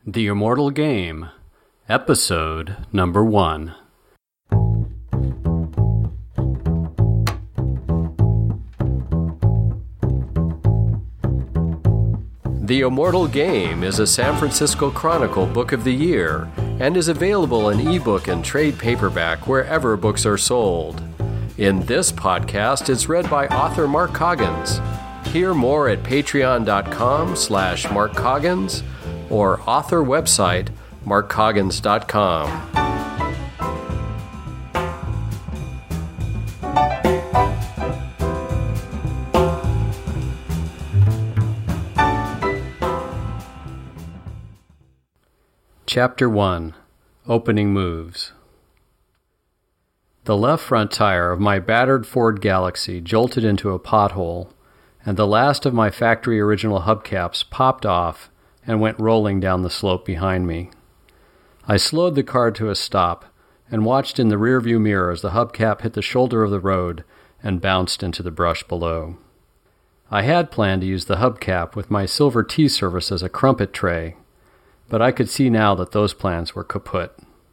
The Immortal Game, Episode Number 1. The Immortal Game is a San Francisco Chronicle Book of the Year and is available in ebook and trade paperback wherever books are sold. In this podcast, it's read by author Mark Coggins. Hear more at patreon.com/Mark Coggins or author website markcoggins.com. Chapter 1. Opening Moves. The left front tire of my battered Ford Galaxy jolted into a pothole, and the last of my factory original hubcaps popped off and went rolling down the slope behind me. I slowed the car to a stop and watched in the rearview mirror as the hubcap hit the shoulder of the road and bounced into the brush below. I had planned to use the hubcap with my silver tea service as a crumpet tray, but I could see now that those plans were kaput.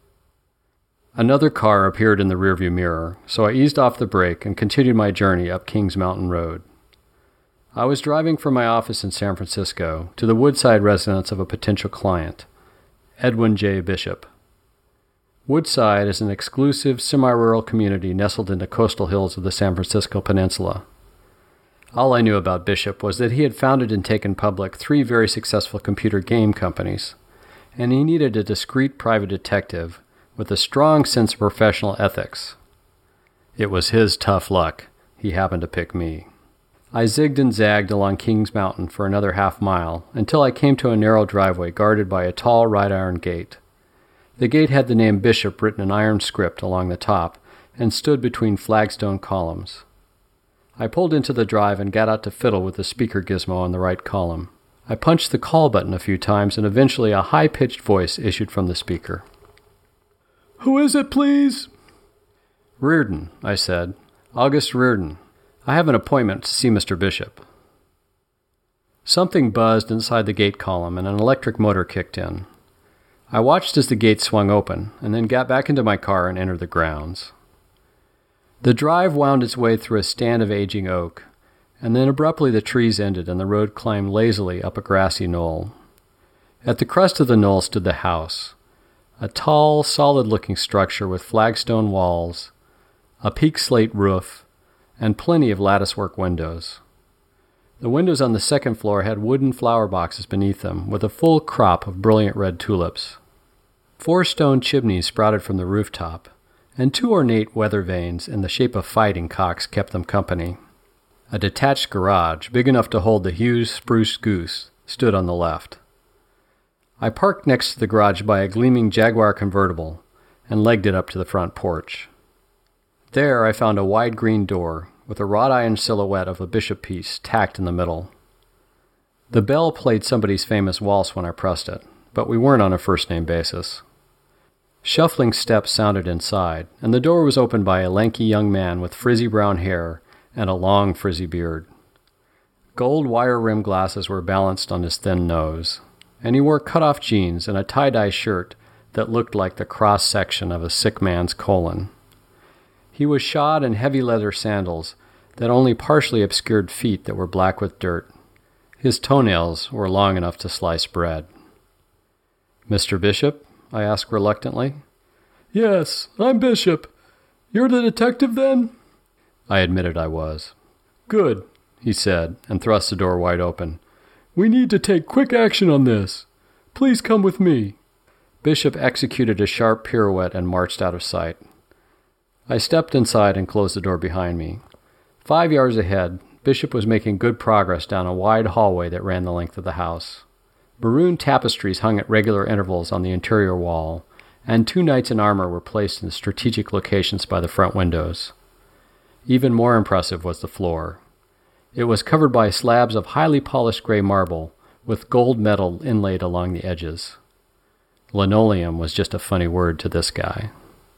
Another car appeared in the rearview mirror, so I eased off the brake and continued my journey up Kings Mountain Road. I was driving from my office in San Francisco to the Woodside residence of a potential client, Edwin J. Bishop. Woodside is an exclusive, semi-rural community nestled in the coastal hills of the San Francisco Peninsula. All I knew about Bishop was that he had founded and taken public 3 very successful computer game companies, and he needed a discreet private detective with a strong sense of professional ethics. It was his tough luck. He happened to pick me. I zigged and zagged along Kings Mountain for another half-mile until I came to a narrow driveway guarded by a tall wrought-iron gate. The gate had the name Bishop written in iron script along the top and stood between flagstone columns. I pulled into the drive and got out to fiddle with the speaker gizmo on the right column. I punched the call button a few times and eventually a high-pitched voice issued from the speaker. "Who is it, please?" "Reardon," I said. "August Reardon. I have an appointment to see Mr. Bishop." Something buzzed inside the gate column and an electric motor kicked in. I watched as the gate swung open and then got back into my car and entered the grounds. The drive wound its way through a stand of aging oak, and then abruptly the trees ended and the road climbed lazily up a grassy knoll. At the crest of the knoll stood the house, a tall, solid-looking structure with flagstone walls, a peaked slate roof, and plenty of latticework windows. The windows on the second floor had wooden flower boxes beneath them, with a full crop of brilliant red tulips. 4 stone chimneys sprouted from the rooftop, and 2 ornate weather vanes in the shape of fighting cocks kept them company. A detached garage, big enough to hold the Hughes Spruce Goose, stood on the left. I parked next to the garage by a gleaming Jaguar convertible and legged it up to the front porch. There I found a wide green door with a wrought iron silhouette of a Bishop piece tacked in the middle. The bell played somebody's famous waltz when I pressed it, but we weren't on a first-name basis. Shuffling steps sounded inside, and the door was opened by a lanky young man with frizzy brown hair and a long frizzy beard. Gold wire-rimmed glasses were balanced on his thin nose, and he wore cut-off jeans and a tie-dye shirt that looked like the cross-section of a sick man's colon. He was shod in heavy leather sandals that only partially obscured feet that were black with dirt. His toenails were long enough to slice bread. "Mr. Bishop?" I asked reluctantly. "Yes, I'm Bishop. You're the detective, then?" I admitted I was. "Good," he said, and thrust the door wide open. "We need to take quick action on this. Please come with me." Bishop executed a sharp pirouette and marched out of sight. I stepped inside and closed the door behind me. 5 yards ahead, Bishop was making good progress down a wide hallway that ran the length of the house. Maroon tapestries hung at regular intervals on the interior wall, and 2 knights in armor were placed in strategic locations by the front windows. Even more impressive was the floor. It was covered by slabs of highly polished gray marble, with gold metal inlaid along the edges. Linoleum was just a funny word to this guy.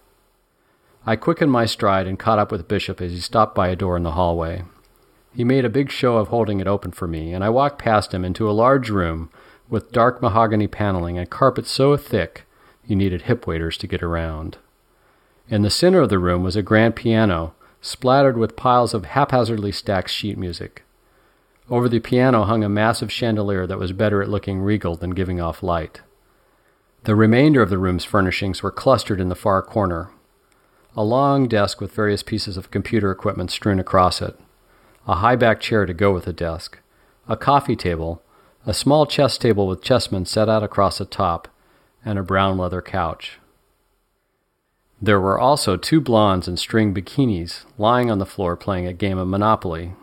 I quickened my stride and caught up with Bishop as he stopped by a door in the hallway. He made a big show of holding it open for me, and I walked past him into a large room with dark mahogany paneling and carpet so thick you needed hip waders to get around. In the center of the room was a grand piano, splattered with piles of haphazardly stacked sheet music. Over the piano hung a massive chandelier that was better at looking regal than giving off light. The remainder of the room's furnishings were clustered in the far corner. A long desk with various pieces of computer equipment strewn across it, a high-back chair to go with the desk, a coffee table, a small chess table with chessmen set out across the top, and a brown leather couch. There were also 2 blondes in string bikinis lying on the floor playing a game of Monopoly.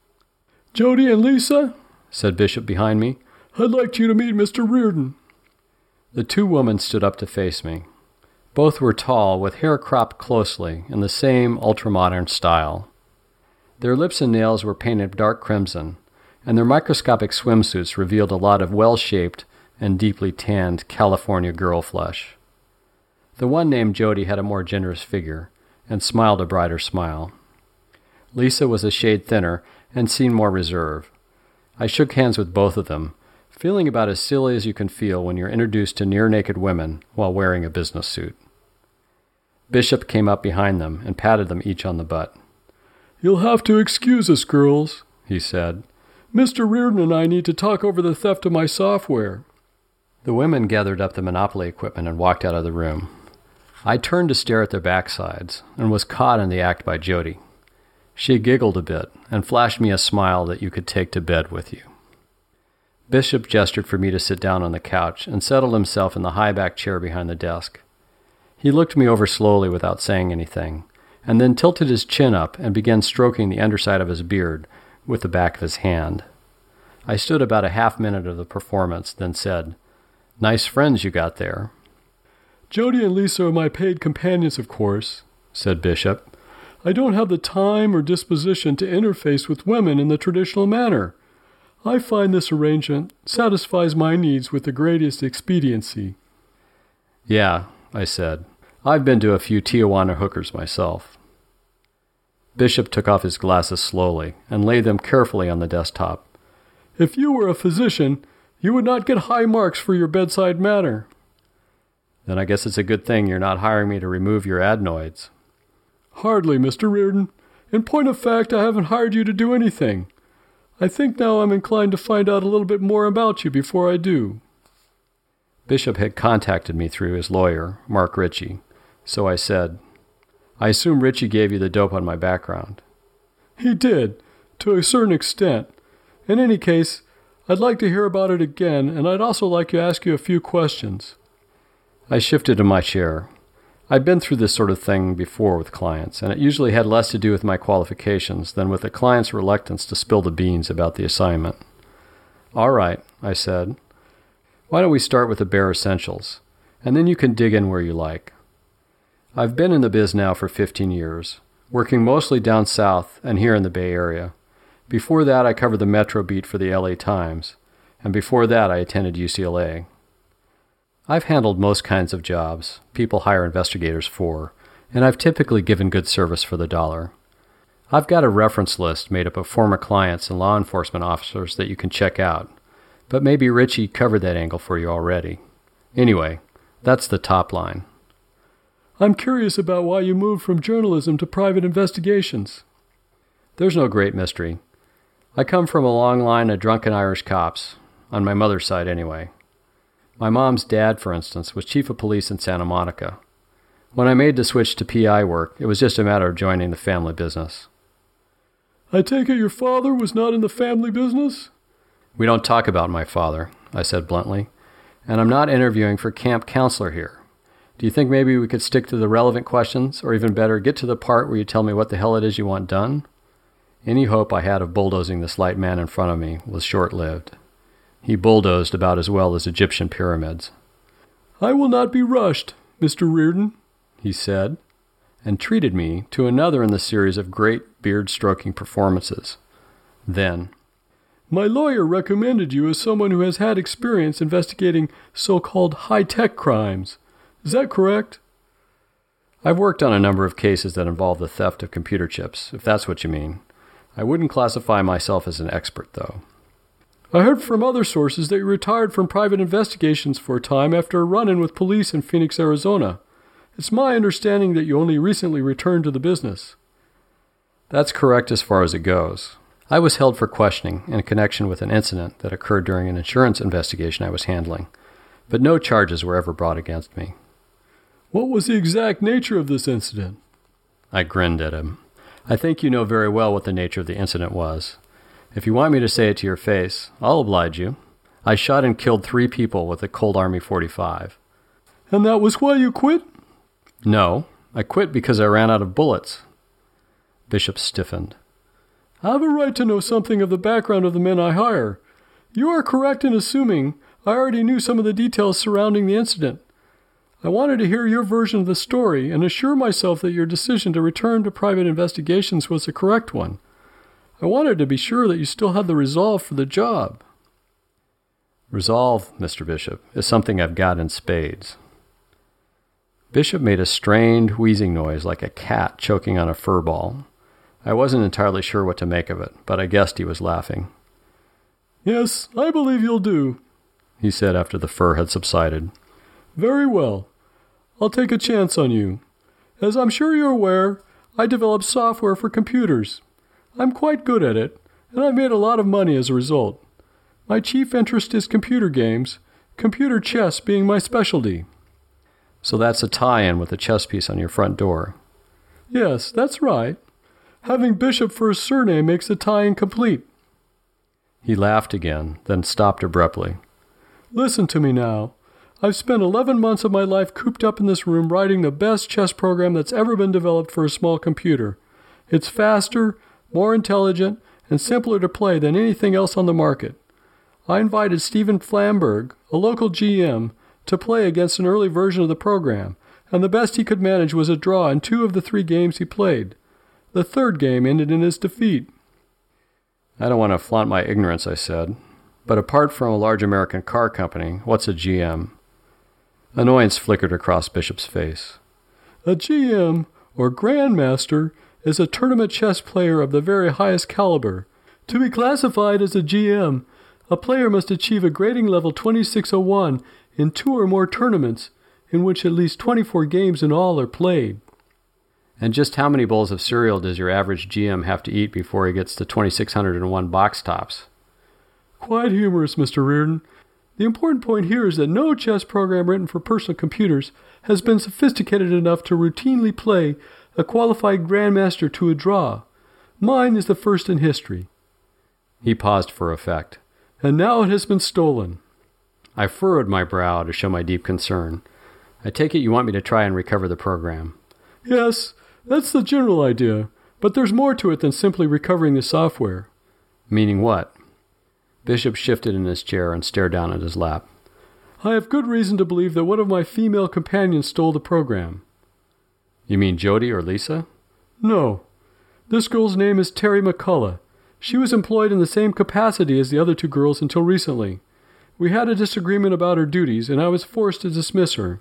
"Jody and Lisa," said Bishop behind me, "I'd like you to meet Mr. Reardon." The 2 women stood up to face me. Both were tall, with hair cropped closely, in the same ultramodern style. Their lips and nails were painted dark crimson, and their microscopic swimsuits revealed a lot of well-shaped and deeply tanned California girl flesh. The one named Jody had a more generous figure, and smiled a brighter smile. Lisa was a shade thinner and seemed more reserved. I shook hands with both of them, feeling about as silly as you can feel when you're introduced to near-naked women while wearing a business suit. Bishop came up behind them and patted them each on the butt. "You'll have to excuse us, girls," he said. "Mr. Reardon and I need to talk over the theft of my software." The women gathered up the Monopoly equipment and walked out of the room. I turned to stare at their backsides and was caught in the act by Jody. She giggled a bit and flashed me a smile that you could take to bed with you. Bishop gestured for me to sit down on the couch and settled himself in the high-back chair behind the desk. He looked me over slowly without saying anything, and then tilted his chin up and began stroking the underside of his beard with the back of his hand. I stood about a half-minute of the performance, then said, "Nice friends you got there." "Jody and Lisa are my paid companions, of course," said Bishop. "I don't have the time or disposition to interface with women in the traditional manner. I find this arrangement satisfies my needs with the greatest expediency." "Yeah," I said. "I've been to a few Tijuana hookers myself." Bishop took off his glasses slowly and laid them carefully on the desktop. "If you were a physician, you would not get high marks for your bedside manner." "Then I guess it's a good thing you're not hiring me to remove your adenoids." "Hardly, Mr. Reardon. In point of fact, I haven't hired you to do anything. I think now I'm inclined to find out a little bit more about you before I do." Bishop had contacted me through his lawyer, Mark Ritchie, so I said, "I assume Ritchie gave you the dope on my background." "He did, to a certain extent. In any case, I'd like to hear about it again, and I'd also like to ask you a few questions." I shifted in my chair. I'd been through this sort of thing before with clients, and it usually had less to do with my qualifications than with the client's reluctance to spill the beans about the assignment. "All right," I said. "Why don't we start with the bare essentials, and then you can dig in where you like. I've been in the biz now for 15 years, working mostly down south and here in the Bay Area. Before that, I covered the Metro beat for the LA Times, and before that, I attended UCLA. I've handled most kinds of jobs people hire investigators for, and I've typically given good service for the dollar. I've got a reference list made up of former clients and law enforcement officers that you can check out, but maybe Ritchie covered that angle for you already. Anyway, that's the top line." "I'm curious about why you moved from journalism to private investigations." "There's no great mystery. I come from a long line of drunken Irish cops, on my mother's side anyway. My mom's dad, for instance, was chief of police in Santa Monica. When I made the switch to PI work, it was just a matter of joining the family business." "I take it your father was not in the family business?" "We don't talk about my father," I said bluntly, "and I'm not interviewing for camp counselor here. Do you think maybe we could stick to the relevant questions, or even better, get to the part where you tell me what the hell it is you want done?" Any hope I had of bulldozing this light man in front of me was short-lived. He bulldozed about as well as Egyptian pyramids. "I will not be rushed, Mr. Reardon," he said, and treated me to another in the series of great beard-stroking performances. Then, "My lawyer recommended you as someone who has had experience investigating so-called high-tech crimes. Is that correct?" "I've worked on a number of cases that involve the theft of computer chips, if that's what you mean. I wouldn't classify myself as an expert, though." I heard from other sources that you retired from private investigations for a time after a run-in with police in Phoenix, Arizona. It's my understanding that you only recently returned to the business." "That's correct as far as it goes. I was held for questioning in connection with an incident that occurred during an insurance investigation I was handling, but no charges were ever brought against me." "What was the exact nature of this incident?" I grinned at him. "I think you know very well what the nature of the incident was. If you want me to say it to your face, I'll oblige you. I shot and killed 3 people with a Colt Army .45. "And that was why you quit?" "No, I quit because I ran out of bullets." Bishop stiffened. "I have a right to know something of the background of the men I hire. You are correct in assuming I already knew some of the details surrounding the incident. I wanted to hear your version of the story and assure myself that your decision to return to private investigations was the correct one. I wanted to be sure that you still had the resolve for the job." "Resolve, Mr. Bishop, is something I've got in spades." Bishop made a strained, wheezing noise like a cat choking on a fur ball. I wasn't entirely sure what to make of it, but I guessed he was laughing. "Yes, I believe you'll do," he said after the fur had subsided. "Very well. I'll take a chance on you. As I'm sure you're aware, I develop software for computers. I'm quite good at it, and I've made a lot of money as a result. My chief interest is computer games, computer chess being my specialty." "So that's a tie-in with the chess piece on your front door." "Yes, that's right. Having Bishop for a surname makes the tie-in complete." He laughed again, then stopped abruptly. "Listen to me now. I've spent 11 months of my life cooped up in this room writing the best chess program that's ever been developed for a small computer. It's faster, more intelligent, and simpler to play than anything else on the market. I invited Stephen Flamberg, a local GM, to play against an early version of the program, and the best he could manage was a draw in 2 of the 3 games he played. The 3rd game ended in his defeat." "I don't want to flaunt my ignorance," I said, "but apart from a large American car company, what's a GM?" Annoyance flickered across Bishop's face. "A GM, or Grandmaster, is a tournament chess player of the very highest caliber. To be classified as a GM, a player must achieve a grading level 2601 in 2 or more tournaments, in which at least 24 games in all are played." "And just how many bowls of cereal does your average GM have to eat before he gets to 2,601 box tops?" "Quite humorous, Mr. Reardon. The important point here is that no chess program written for personal computers has been sophisticated enough to routinely play a qualified grandmaster to a draw. Mine is the first in history." He paused for effect. "And now it has been stolen." I furrowed my brow to show my deep concern. "I take it you want me to try and recover the program." "Yes, that's the general idea, but there's more to it than simply recovering the software." "Meaning what?" Bishop shifted in his chair and stared down at his lap. "I have good reason to believe that one of my female companions stole the program." "You mean Jody or Lisa?" "No. This girl's name is Terry McCullough. She was employed in the same capacity as the other 2 girls until recently. We had a disagreement about her duties, and I was forced to dismiss her."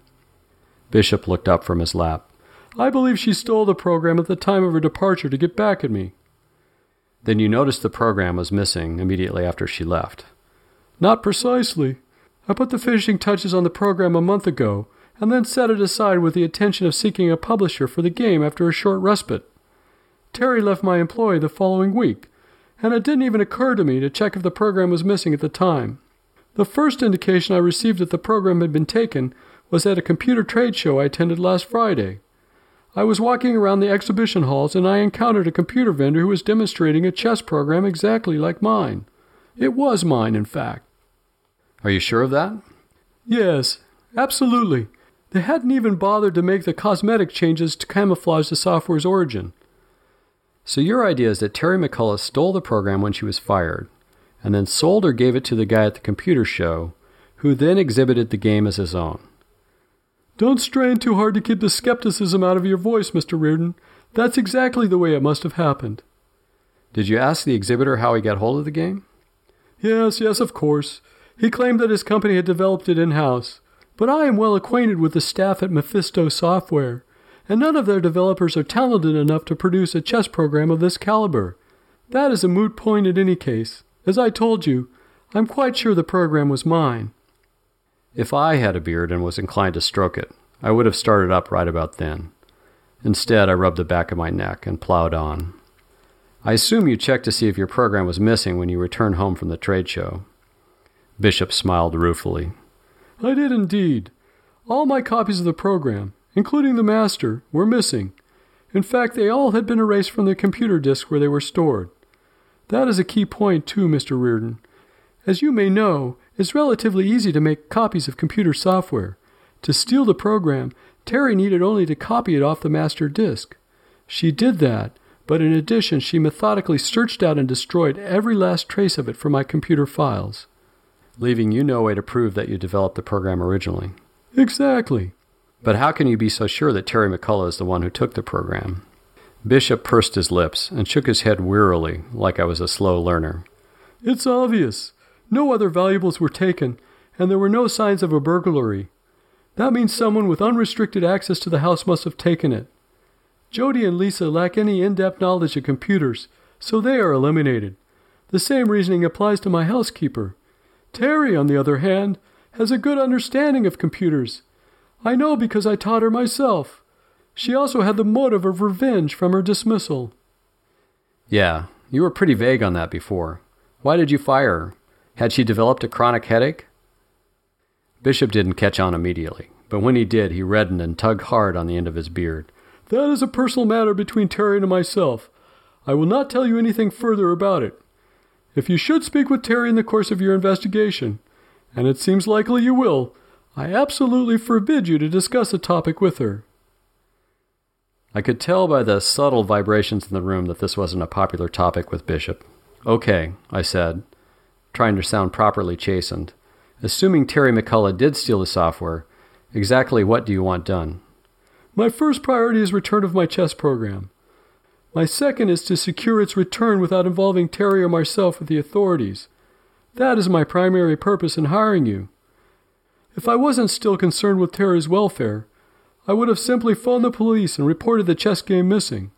Bishop looked up from his lap. "I believe she stole the program at the time of her departure to get back at me." "Then you noticed the program was missing immediately after she left?" "Not precisely. I put the finishing touches on the program a month ago, and then set it aside with the intention of seeking a publisher for the game after a short respite. Terry left my employ the following week, and it didn't even occur to me to check if the program was missing at the time. The first indication I received that the program had been taken was at a computer trade show I attended last Friday. I was walking around the exhibition halls and I encountered a computer vendor who was demonstrating a chess program exactly like mine. It was mine, in fact." "Are you sure of that?" "Yes, absolutely. They hadn't even bothered to make the cosmetic changes to camouflage the software's origin." "So your idea is that Terry McCullough stole the program when she was fired, and then sold or gave it to the guy at the computer show, who then exhibited the game as his own." "Don't strain too hard to keep the skepticism out of your voice, Mr. Reardon. That's exactly the way it must have happened." "Did you ask the exhibitor how he got hold of the game?" Yes, of course. He claimed that his company had developed it in-house. But I am well acquainted with the staff at Mephisto Software, and none of their developers are talented enough to produce a chess program of this caliber. That is a moot point in any case. As I told you, I'm quite sure the program was mine." If I had a beard and was inclined to stroke it, I would have started up right about then. Instead, I rubbed the back of my neck and plowed on. "I assume you checked to see if your program was missing when you returned home from the trade show." Bishop smiled ruefully. "I did indeed. All my copies of the program, including the master, were missing. In fact, they all had been erased from the computer disk where they were stored. That is a key point, too, Mr. Reardon. As you may know, it's relatively easy to make copies of computer software. To steal the program, Terry needed only to copy it off the master disk. She did that, but in addition, she methodically searched out and destroyed every last trace of it from my computer files." "Leaving you no way to prove that you developed the program originally." "Exactly." "But how can you be so sure that Terry McCullough is the one who took the program?" Bishop pursed his lips and shook his head wearily, like I was a slow learner. "It's obvious. No other valuables were taken, and there were no signs of a burglary. That means someone with unrestricted access to the house must have taken it. Jody and Lisa lack any in-depth knowledge of computers, so they are eliminated. The same reasoning applies to my housekeeper. Terry, on the other hand, has a good understanding of computers. I know because I taught her myself. She also had the motive of revenge from her dismissal." "Yeah, you were pretty vague on that before. Why did you fire her? Had she developed a chronic headache?" Bishop didn't catch on immediately, but when he did, he reddened and tugged hard on the end of his beard. "That is a personal matter between Terry and myself. I will not tell you anything further about it. If you should speak with Terry in the course of your investigation, and it seems likely you will, I absolutely forbid you to discuss the topic with her." I could tell by the subtle vibrations in the room that this wasn't a popular topic with Bishop. "Okay," I said, trying to sound properly chastened. "Assuming Terry McCullough did steal the software, exactly what do you want done?" "My first priority is return of my chess program. My second is to secure its return without involving Terry or myself with the authorities. That is my primary purpose in hiring you. If I wasn't still concerned with Terry's welfare, I would have simply phoned the police and reported the chess game missing."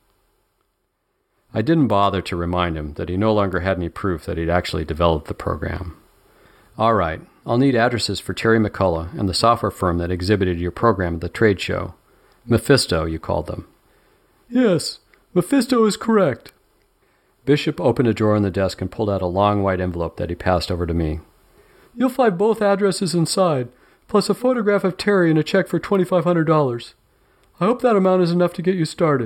I didn't bother to remind him that he no longer had any proof that he'd actually developed the program. "All right, I'll need addresses for Terry McCullough and the software firm that exhibited your program at the trade show. Mephisto, you called them." "Yes, Mephisto is correct." Bishop opened a drawer in the desk and pulled out a long white envelope that he passed over to me. "You'll find both addresses inside, plus a photograph of Terry and a check for $2,500. I hope that amount is enough to get you started."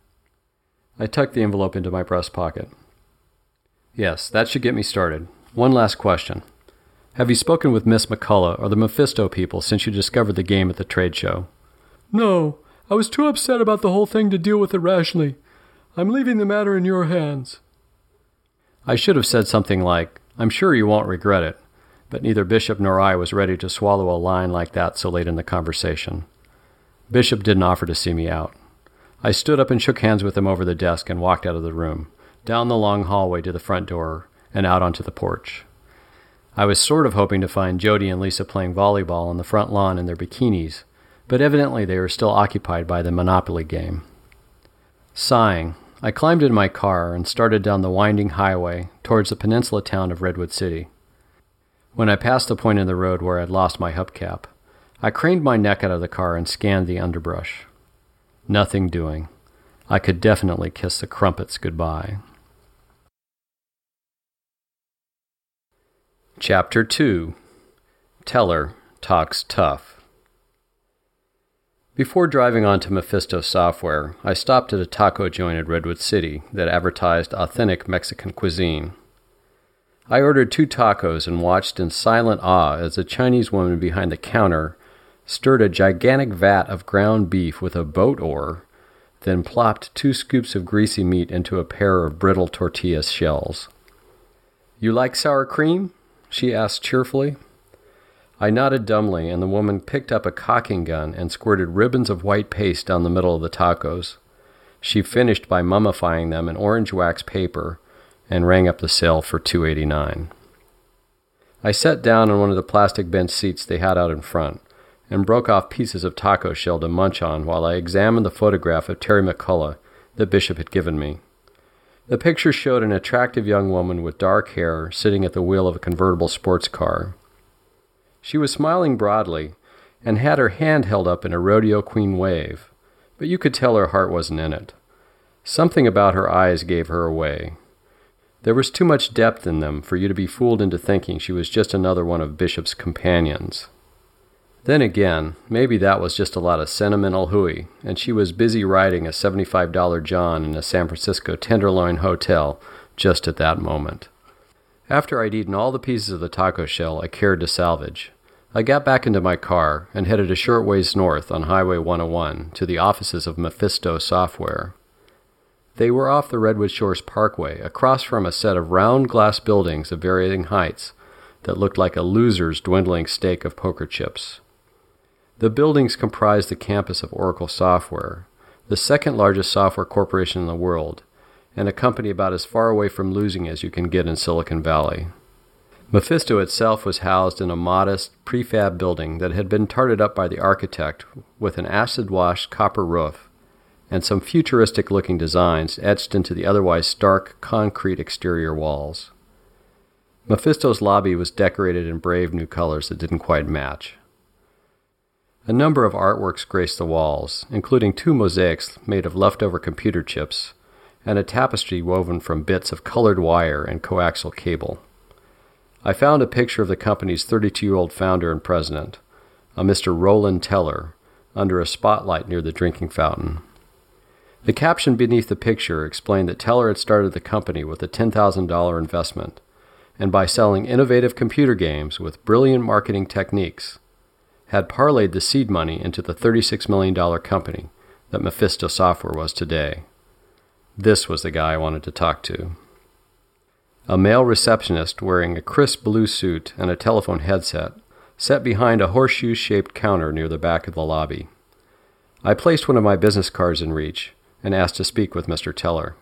I tucked the envelope into my breast pocket. "Yes, that should get me started. One last question. Have you spoken with Miss McCullough or the Mephisto people since you discovered the game at the trade show?" "No, I was too upset about the whole thing to deal with it rationally. I'm leaving the matter in your hands." I should have said something like, "I'm sure you won't regret it," but neither Bishop nor I was ready to swallow a line like that so late in the conversation. Bishop didn't offer to see me out. I stood up and shook hands with him over the desk and walked out of the room, down the long hallway to the front door, and out onto the porch. I was sort of hoping to find Jody and Lisa playing volleyball on the front lawn in their bikinis, but evidently they were still occupied by the Monopoly game. Sighing, I climbed into my car and started down the winding highway towards the peninsula town of Redwood City. When I passed the point in the road where I'd lost my hubcap, I craned my neck out of the car and scanned the underbrush. Nothing doing. I could definitely kiss the crumpets goodbye. Chapter 2. Teller Talks Tough. Before driving on to Mephisto Software, I stopped at a taco joint at Redwood City that advertised authentic Mexican cuisine. I ordered 2 tacos and watched in silent awe as a Chinese woman behind the counter stirred a gigantic vat of ground beef with a boat oar, then plopped 2 scoops of greasy meat into a pair of brittle tortilla shells. "You like sour cream?" she asked cheerfully. I nodded dumbly, and the woman picked up a caulking gun and squirted ribbons of white paste down the middle of the tacos. She finished by mummifying them in orange wax paper and rang up the sale for $2.89. I sat down on one of the plastic bench seats they had out in front and broke off pieces of taco shell to munch on while I examined the photograph of Terry McCullough that Bishop had given me. The picture showed an attractive young woman with dark hair sitting at the wheel of a convertible sports car. She was smiling broadly and had her hand held up in a rodeo queen wave, but you could tell her heart wasn't in it. Something about her eyes gave her away. There was too much depth in them for you to be fooled into thinking she was just another one of Bishop's companions. Then again, maybe that was just a lot of sentimental hooey, and she was busy riding a $75 John in a San Francisco Tenderloin hotel just at that moment. After I'd eaten all the pieces of the taco shell I cared to salvage, I got back into my car and headed a short ways north on Highway 101 to the offices of Mephisto Software. They were off the Redwood Shores Parkway, across from a set of round glass buildings of varying heights that looked like a loser's dwindling stake of poker chips. The buildings comprised the campus of Oracle Software, the second largest software corporation in the world, and a company about as far away from losing as you can get in Silicon Valley. Mephisto itself was housed in a modest, prefab building that had been tarted up by the architect with an acid-washed copper roof and some futuristic-looking designs etched into the otherwise stark concrete exterior walls. Mephisto's lobby was decorated in brave new colors that didn't quite match. A number of artworks graced the walls, including 2 mosaics made of leftover computer chips and a tapestry woven from bits of colored wire and coaxial cable. I found a picture of the company's 32-year-old founder and president, a Mr. Roland Teller, under a spotlight near the drinking fountain. The caption beneath the picture explained that Teller had started the company with a $10,000 investment, and by selling innovative computer games with brilliant marketing techniques, had parlayed the seed money into the $36 million company that Mephisto Software was today. This was the guy I wanted to talk to. A male receptionist wearing a crisp blue suit and a telephone headset sat behind a horseshoe-shaped counter near the back of the lobby. I placed one of my business cards in reach and asked to speak with Mr. Teller.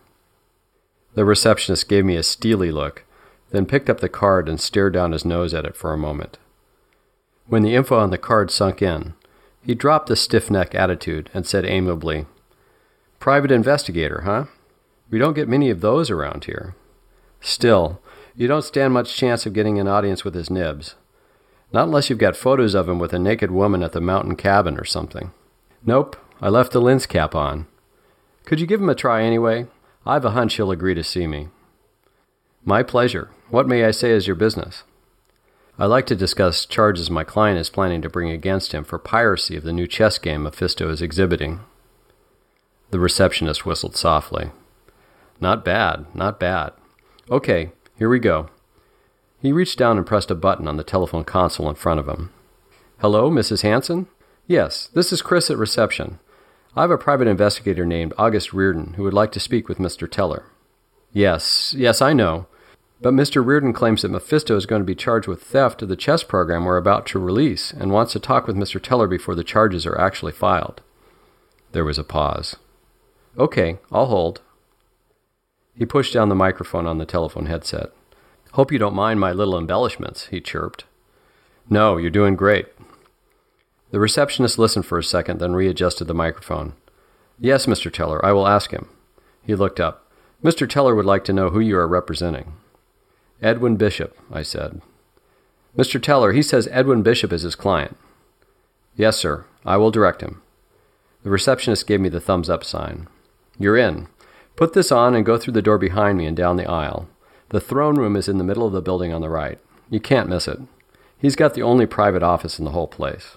The receptionist gave me a steely look, then picked up the card and stared down his nose at it for a moment. When the info on the card sunk in, he dropped the stiff-neck attitude and said amiably, "Private investigator, huh? We don't get many of those around here. Still, you don't stand much chance of getting an audience with his nibs. Not unless you've got photos of him with a naked woman at the mountain cabin or something." "Nope, I left the lens cap on." "Could you give him a try anyway? I've a hunch he'll agree to see me." "My pleasure. What may I say is your business?" "I'd like to discuss charges my client is planning to bring against him for piracy of the new chess game Mephisto is exhibiting." The receptionist whistled softly. "Not bad, not bad. Okay, here we go." He reached down and pressed a button on the telephone console in front of him. "Hello, Mrs. Hanson? Yes, this is Chris at reception. I have a private investigator named August Reardon who would like to speak with Mr. Teller." Yes, I know. But Mr. Reardon claims that Mephisto is going to be charged with theft of the chess program we're about to release and wants to talk with Mr. Teller before the charges are actually filed." There was a pause. "Okay, I'll hold." He pushed down the microphone on the telephone headset. "Hope you don't mind my little embellishments," he chirped. "No, you're doing great." The receptionist listened for a second, then readjusted the microphone. "Yes, Mr. Teller, I will ask him." He looked up. "Mr. Teller would like to know who you are representing." "Edwin Bishop," I said. "Mr. Teller, he says Edwin Bishop is his client." "Yes, sir. I will direct him." The receptionist gave me the thumbs-up sign. "You're in. Put this on and go through the door behind me and down the aisle. The throne room is in the middle of the building on the right. You can't miss it. He's got the only private office in the whole place."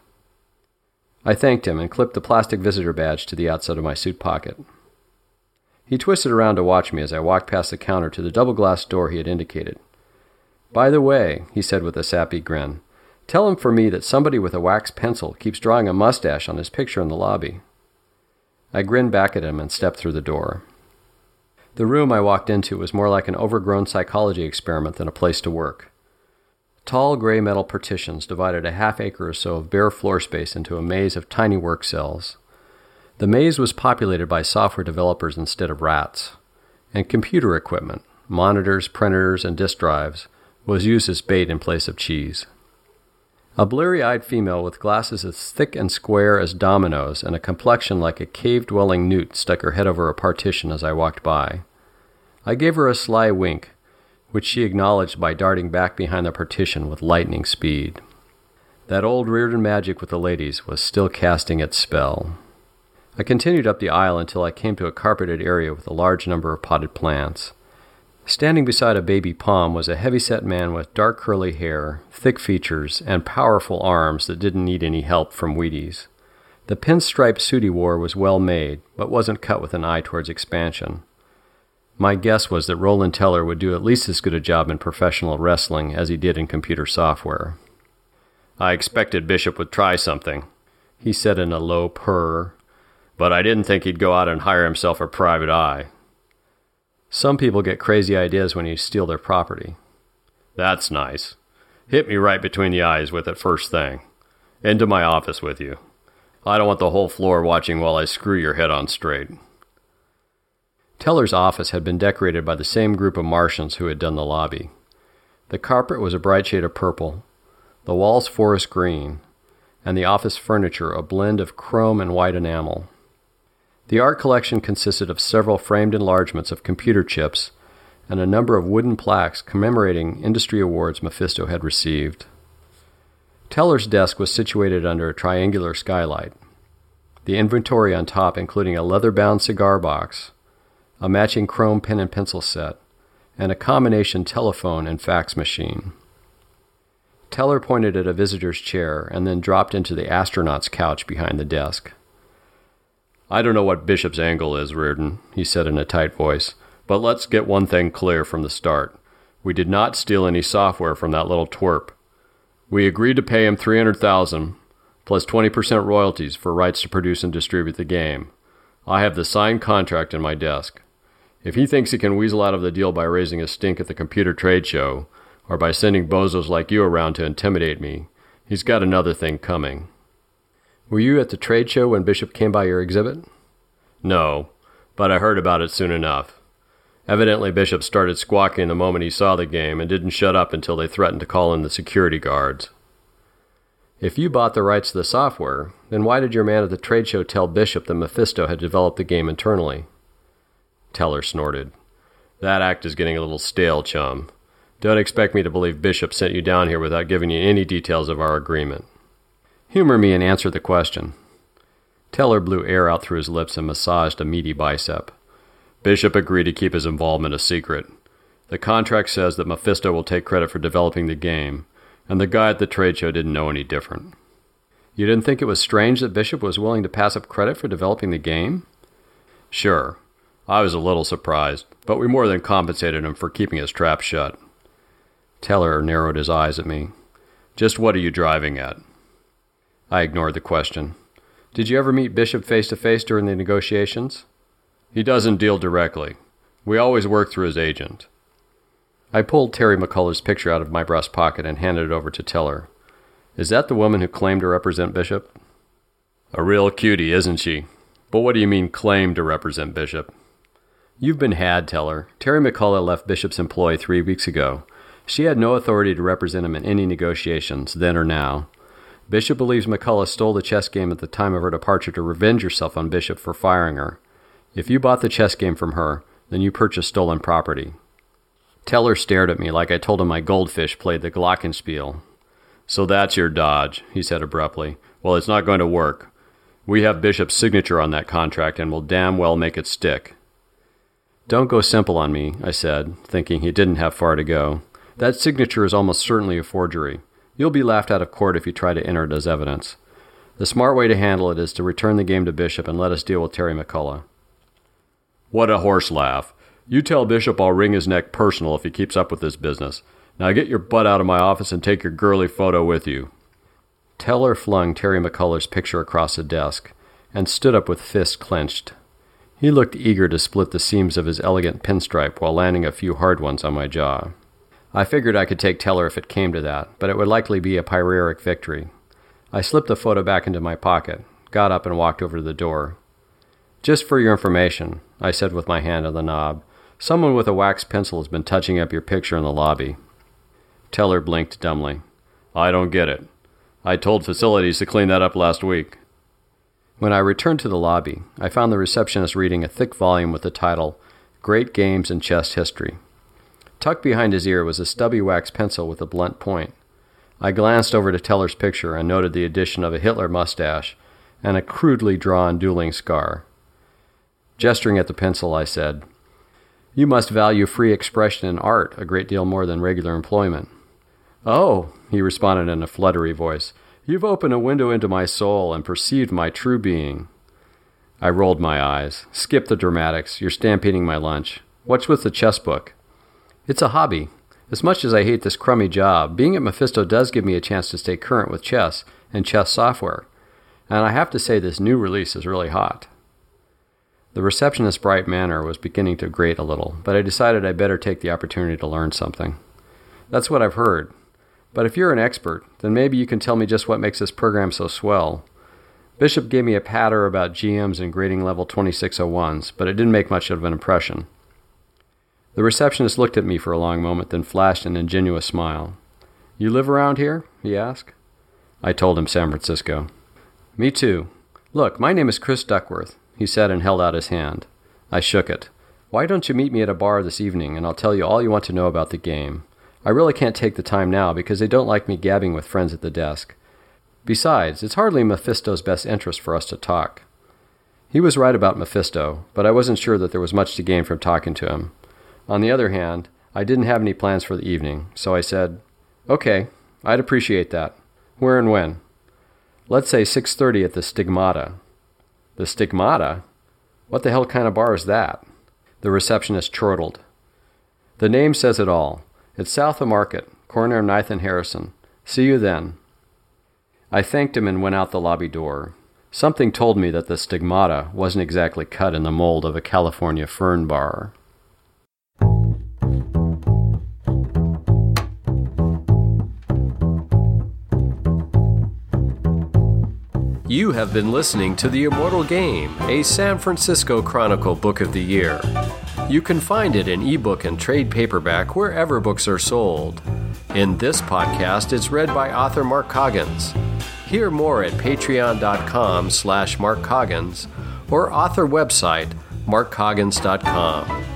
I thanked him and clipped the plastic visitor badge to the outside of my suit pocket. He twisted around to watch me as I walked past the counter to the double-glass door he had indicated. "By the way," he said with a sappy grin, "tell him for me that somebody with a wax pencil keeps drawing a mustache on his picture in the lobby." I grinned back at him and stepped through the door. The room I walked into was more like an overgrown psychology experiment than a place to work. Tall gray metal partitions divided a half-acre or so of bare floor space into a maze of tiny work cells. The maze was populated by software developers instead of rats, and computer equipment, monitors, printers, and disk drives, was used as bait in place of cheese. A bleary-eyed female with glasses as thick and square as dominoes and a complexion like a cave-dwelling newt stuck her head over a partition as I walked by. I gave her a sly wink, which she acknowledged by darting back behind the partition with lightning speed. That old Reardon magic with the ladies was still casting its spell. I continued up the aisle until I came to a carpeted area with a large number of potted plants. Standing beside a baby palm was a heavy-set man with dark curly hair, thick features, and powerful arms that didn't need any help from Wheaties. The pinstripe suit he wore was well made, but wasn't cut with an eye towards expansion. My guess was that Roland Teller would do at least as good a job in professional wrestling as he did in computer software. "I expected Bishop would try something," he said in a low purr, "but I didn't think he'd go out and hire himself a private eye." "Some people get crazy ideas when you steal their property." "That's nice. Hit me right between the eyes with it first thing. Into my office with you. I don't want the whole floor watching while I screw your head on straight." Teller's office had been decorated by the same group of Martians who had done the lobby. The carpet was a bright shade of purple, the walls forest green, and the office furniture a blend of chrome and white enamel. The art collection consisted of several framed enlargements of computer chips and a number of wooden plaques commemorating industry awards Mephisto had received. Teller's desk was situated under a triangular skylight, the inventory on top including a leather-bound cigar box, a matching chrome pen and pencil set, and a combination telephone and fax machine. Teller pointed at a visitor's chair and then dropped into the astronaut's couch behind the desk. "I don't know what Bishop's angle is, Reardon," he said in a tight voice, "but let's get one thing clear from the start. We did not steal any software from that little twerp. We agreed to pay him $300,000 plus 20% royalties for rights to produce and distribute the game. I have the signed contract in my desk. If he thinks he can weasel out of the deal by raising a stink at the computer trade show, or by sending bozos like you around to intimidate me, he's got another thing coming." "Were you at the trade show when Bishop came by your exhibit?" "No, but I heard about it soon enough. Evidently Bishop started squawking the moment he saw the game and didn't shut up until they threatened to call in the security guards." "If you bought the rights to the software, then why did your man at the trade show tell Bishop that Mephisto had developed the game internally?" Teller snorted. "That act is getting a little stale, chum. Don't expect me to believe Bishop sent you down here without giving you any details of our agreement." "Humor me and answer the question." Teller blew air out through his lips and massaged a meaty bicep. "Bishop agreed to keep his involvement a secret. The contract says that Mephisto will take credit for developing the game, and the guy at the trade show didn't know any different." "You didn't think it was strange that Bishop was willing to pass up credit for developing the game?" "Sure. I was a little surprised, but we more than compensated him for keeping his trap shut." Teller narrowed his eyes at me. "Just what are you driving at?" I ignored the question. "Did you ever meet Bishop face-to-face during the negotiations?" "He doesn't deal directly. We always work through his agent." I pulled Terry McCullough's picture out of my breast pocket and handed it over to Teller. "Is that the woman who claimed to represent Bishop?" "A real cutie, isn't she? But what do you mean, claimed to represent Bishop?" "You've been had, Teller. Terry McCullough left Bishop's employ 3 weeks ago. She had no authority to represent him in any negotiations, then or now. Bishop believes McCullough stole the chess game at the time of her departure to revenge herself on Bishop for firing her. If you bought the chess game from her, then you purchased stolen property." Teller stared at me like I told him my goldfish played the glockenspiel. "So that's your dodge," he said abruptly. "Well, it's not going to work. We have Bishop's signature on that contract and will damn well make it stick." "Don't go simple on me," I said, thinking he didn't have far to go. "That signature is almost certainly a forgery. You'll be laughed out of court if you try to enter it as evidence. The smart way to handle it is to return the game to Bishop and let us deal with Terry McCullough." "What a horse laugh. You tell Bishop I'll wring his neck personal if he keeps up with this business. Now get your butt out of my office and take your girly photo with you." Teller flung Terry McCullough's picture across the desk and stood up with fists clenched. He looked eager to split the seams of his elegant pinstripe while landing a few hard ones on my jaw. I figured I could take Teller if it came to that, but it would likely be a Pyrrhic victory. I slipped the photo back into my pocket, got up and walked over to the door. "Just for your information," I said with my hand on the knob, "someone with a wax pencil has been touching up your picture in the lobby." Teller blinked dumbly. "I don't get it. I told facilities to clean that up last week." When I returned to the lobby, I found the receptionist reading a thick volume with the title, Great Games in Chess History. Tucked behind his ear was a stubby wax pencil with a blunt point. I glanced over to Teller's picture and noted the addition of a Hitler mustache and a crudely drawn dueling scar. Gesturing at the pencil, I said, "You must value free expression in art a great deal more than regular employment." "Oh," he responded in a fluttery voice, "you've opened a window into my soul and perceived my true being." I rolled my eyes. "Skip the dramatics. You're stampeding my lunch. What's with the chess book?" "It's a hobby. As much as I hate this crummy job, being at Mephisto does give me a chance to stay current with chess and chess software. And I have to say this new release is really hot." The receptionist's bright manner was beginning to grate a little, but I decided I'd better take the opportunity to learn something. "That's what I've heard. But if you're an expert, then maybe you can tell me just what makes this program so swell. Bishop gave me a patter about GMs and grading level 2601s, but it didn't make much of an impression." The receptionist looked at me for a long moment, then flashed an ingenuous smile. "You live around here?" he asked. I told him San Francisco. "Me too. Look, my name is Chris Duckworth," he said and held out his hand. I shook it. "Why don't you meet me at a bar this evening, and I'll tell you all you want to know about the game. I really can't take the time now because they don't like me gabbing with friends at the desk. Besides, it's hardly Mephisto's best interest for us to talk." He was right about Mephisto, but I wasn't sure that there was much to gain from talking to him. On the other hand, I didn't have any plans for the evening, so I said, "Okay, I'd appreciate that. Where and when?" "Let's say 6:30 at the Stigmata." "The Stigmata? What the hell kind of bar is that?" The receptionist chortled. "The name says it all. It's south of Market, corner of 9th and Harrison. See you then." I thanked him and went out the lobby door. Something told me that the Stigmata wasn't exactly cut in the mold of a California fern bar. You have been listening to The Immortal Game, a San Francisco Chronicle Book of the Year. You can find it in ebook and trade paperback wherever books are sold. In this podcast, it's read by author Mark Coggins. Hear more at patreon.com/markcoggins or author website markcoggins.com.